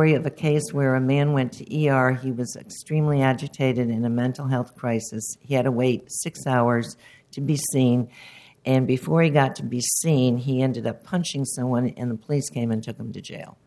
story of a case where a man went to ER. He was extremely agitated in a mental health crisis. He had to wait 6 hours to be seen. And before he got to be seen, he ended up punching someone, and the police came and took him to jail.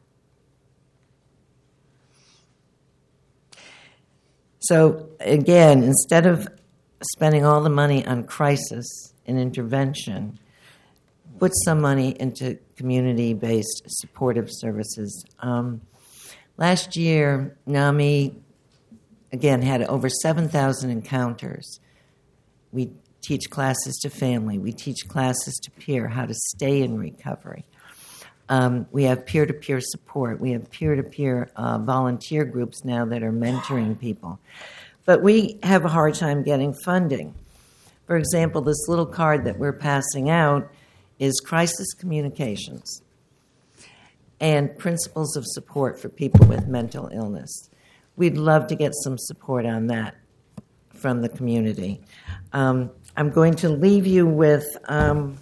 So, again, instead of spending all the money on crisis and intervention, put some money into community-based supportive services. Last year, NAMI, again, had over 7,000 encounters. We teach classes to family. We teach classes to peer, how to stay in recovery. We have peer-to-peer support. We have peer-to-peer volunteer groups now that are mentoring people. But we have a hard time getting funding. For example, this little card that we're passing out is crisis communications and principles of support for people with mental illness. We'd love to get some support on that from the community. I'm going to leave you with the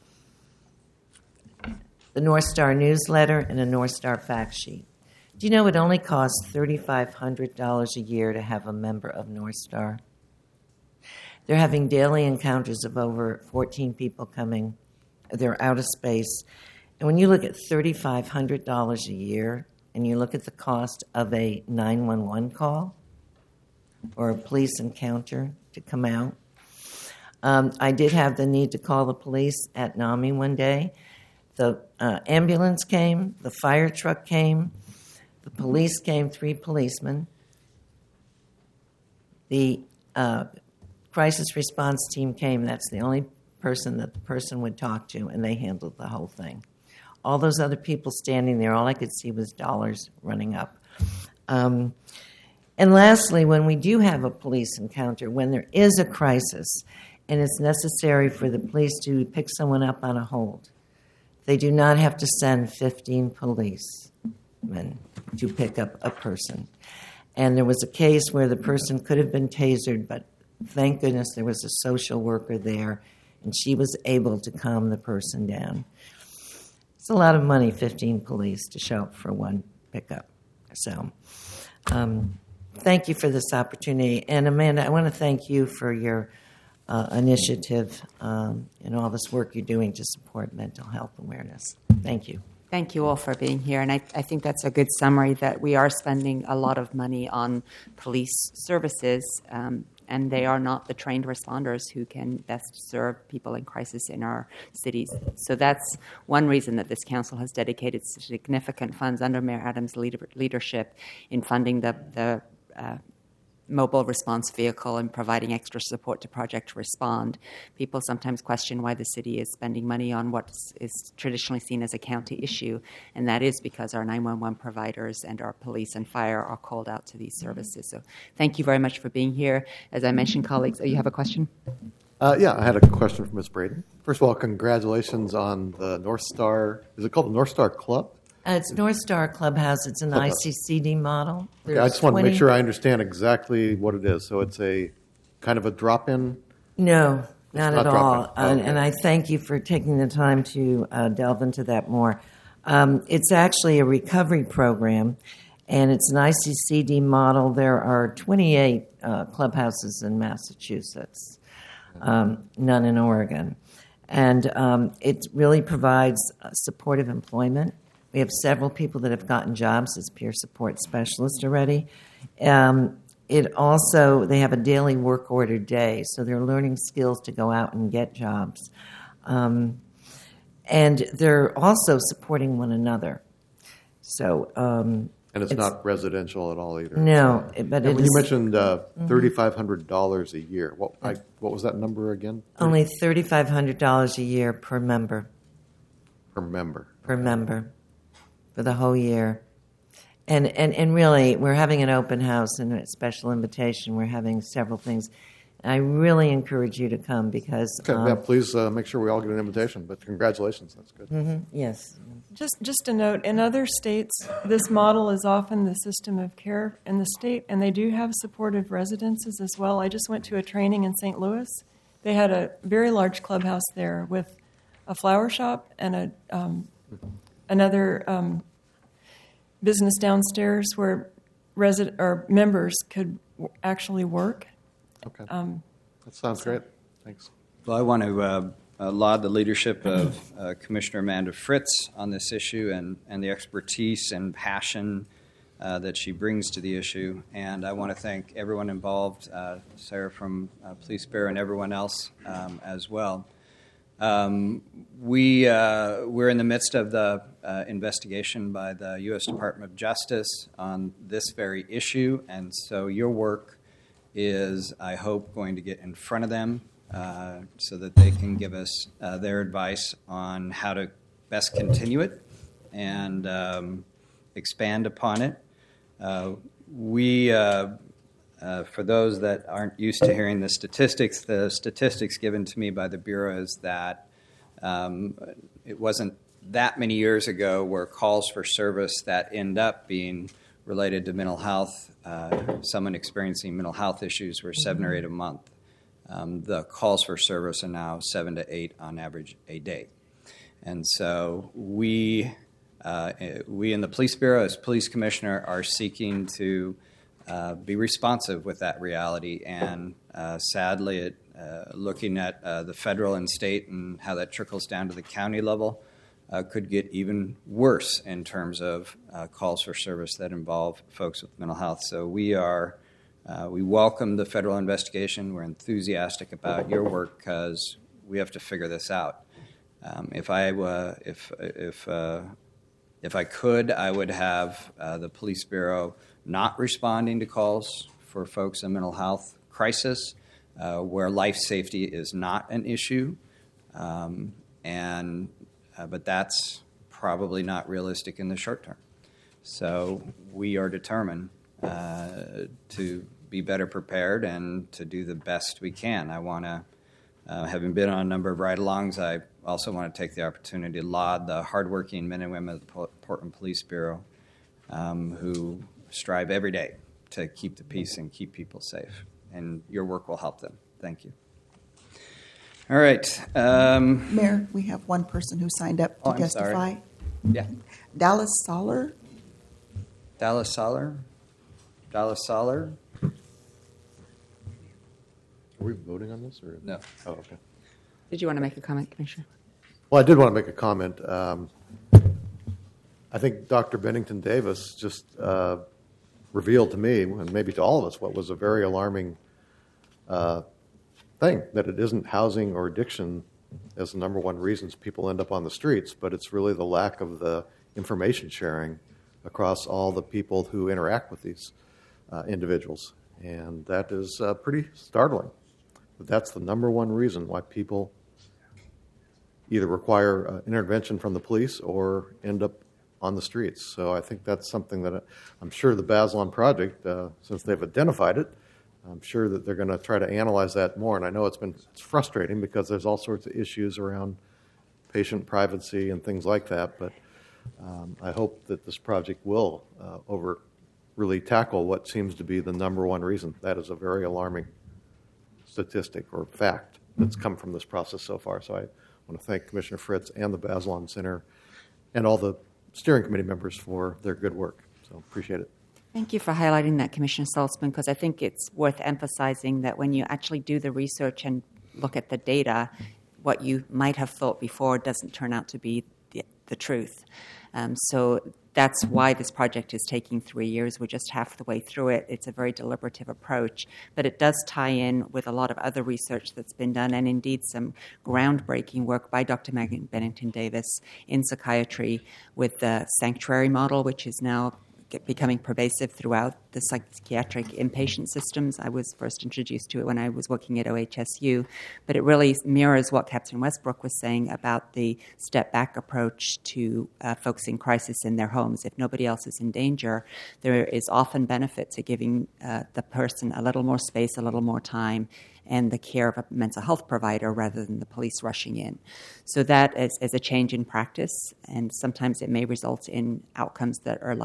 North Star newsletter and a North Star fact sheet. Do you know it only costs $3,500 a year to have a member of North Star? They're having daily encounters of over 14 people coming. They're out of space. And when you look at $3,500 a year and you look at the cost of a 911 call or a police encounter to come out, I did have the need to call the police at NAMI one day. The ambulance came, the fire truck came, the police came, 3 policemen. The crisis response team came. That's the only person that the person would talk to, and they handled the whole thing. All those other people standing there, all I could see was dollars running up. And lastly, when we do have a police encounter, when there is a crisis and it's necessary for the police to pick someone up on a hold, they do not have to send 15 policemen to pick up a person. And there was a case where the person could have been tasered, but thank goodness there was a social worker there, and she was able to calm the person down. It's a lot of money, 15 police, to show up for one pickup. So thank you for this opportunity. And Amanda, I want to thank you for your initiative and all this work you're doing to support mental health awareness. Thank you. Thank you all for being here. And I think that's a good summary that we are spending a lot of money on police services, and they are not the trained responders who can best serve people in crisis in our cities. So that's one reason that this council has dedicated significant funds under Mayor Adams' leadership in funding the mobile response vehicle and providing extra support to Project Respond. People sometimes question why the city is spending money on what is traditionally seen as a county issue, and that is because our 911 providers and our police and fire are called out to these services. So thank you very much for being here. As I mentioned, colleagues, you have a question? Yeah, I had a question for Ms. Braden. First of all, congratulations on the North Star. Is it called the North Star Club? It's North Star Clubhouse. It's an ICCD model. Okay, I just want to make sure I understand exactly what it is. So it's a kind of a drop-in? No, not at all. Okay. And I thank you for taking the time to delve into that more. It's actually a recovery program, and it's an ICCD model. There are 28 clubhouses in Massachusetts, none in Oregon. And it really provides supportive employment. We have several people that have gotten jobs as peer support specialists already. It also, they have a daily work order day, so they're learning skills to go out and get jobs. And they're also supporting one another. So, and it's not residential at all either. No, but it is. You mentioned $3,500 a year. What was that number again? Only $3,500 a year per member. Per member. Per member. For the whole year. And really, we're having an open house and a special invitation. We're having several things. And I really encourage you to come because... Okay, yeah, please make sure we all get an invitation. But congratulations, that's good. Mm-hmm, yes. Just a note, in other states, this model is often the system of care in the state, and they do have supportive residences as well. I just went to a training in St. Louis. They had a very large clubhouse there with a flower shop and another business downstairs where members could actually work. Okay. That sounds great. Thanks. Well, I want to laud the leadership of Commissioner Amanda Fritz on this issue and the expertise and passion that she brings to the issue. And I want to thank everyone involved, Sarah from Police Bureau and everyone else as well. We're in the midst of the investigation by the U.S. Department of Justice on this very issue, and so your work is, I hope, going to get in front of them so that they can give us their advice on how to best continue it and expand upon it. For those that aren't used to hearing the statistics given to me by the Bureau is that it wasn't that many years ago where calls for service that end up being related to mental health, someone experiencing mental health issues were 7 or 8 a month. The calls for service are now 7 to 8 on average a day. And so we in the Police Bureau, as Police Commissioner, are seeking to be responsive with that reality. And sadly, looking at the federal and state and how that trickles down to the county level, could get even worse in terms of calls for service that involve folks with mental health. So we welcome the federal investigation. We're enthusiastic about your work because we have to figure this out. If I could, I would have the Police Bureau not responding to calls for folks in mental health crisis where life safety is not an issue. But that's probably not realistic in the short term. So we are determined to be better prepared and to do the best we can. I want to, having been on a number of ride-alongs, I also want to take the opportunity to laud the hardworking men and women of the Portland Police Bureau who strive every day to keep the peace and keep people safe. And your work will help them. Thank you. All right. Mayor, we have one person who signed up to testify. Sorry. Yeah. Dallas Soller. Dallas Soller? Dallas Soller? Are we voting on this? Or? No. Oh, okay. Did you want to make a comment, Commissioner? Well, I did want to make a comment. I think Dr. Bennington Davis just revealed to me, and maybe to all of us, what was a very alarming thing, that it isn't housing or addiction as the number one reasons people end up on the streets, but it's really the lack of the information sharing across all the people who interact with these individuals. And that is pretty startling. But that's the number one reason why people either require intervention from the police or end up on the streets. So I think that's something that I'm sure the Bazelon Project, since they've identified it, I'm sure that they're going to try to analyze that more. And I know it's frustrating because there's all sorts of issues around patient privacy and things like that. But I hope that this project will really tackle what seems to be the number one reason. That is a very alarming statistic or fact that's come from this process so far. So I want to thank Commissioner Fritz and the Bazelon Center and all the steering committee members for their good work. So appreciate it. Thank you for highlighting that, Commissioner Saltzman, because I think it's worth emphasizing that when you actually do the research and look at the data, what you might have thought before doesn't turn out to be the truth. So that's why this project is taking 3 years. We're just half the way through it. It's a very deliberative approach, but it does tie in with a lot of other research that's been done and indeed some groundbreaking work by Dr. Megan Bennington Davis in psychiatry with the sanctuary model, which is now becoming pervasive throughout the psychiatric inpatient systems. I was first introduced to it when I was working at OHSU, but it really mirrors what Captain Westbrook was saying about the step-back approach to folks in crisis in their homes. If nobody else is in danger, there is often benefit to giving the person a little more space, a little more time, and the care of a mental health provider rather than the police rushing in. So that is a change in practice, and sometimes it may result in outcomes that are less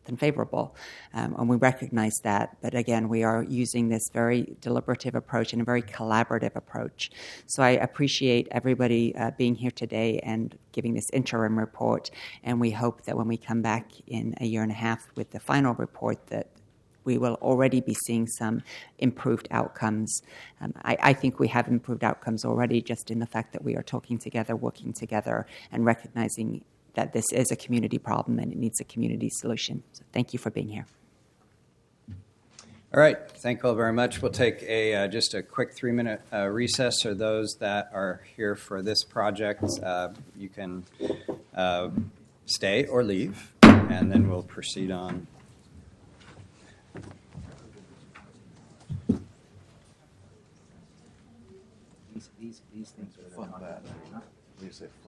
than favorable. And we recognize that. But again, we are using this very deliberative approach and a very collaborative approach. So I appreciate everybody being here today and giving this interim report. And we hope that when we come back in a year and a half with the final report, that we will already be seeing some improved outcomes. I think we have improved outcomes already just in the fact that we are talking together, working together, and recognizing that this is a community problem and it needs a community solution. So thank you for being here. All right. Thank you all very much. We'll take just a quick 3-minute recess. For those that are here for this project, you can stay or leave, and then we'll proceed on. These things are fun, bad.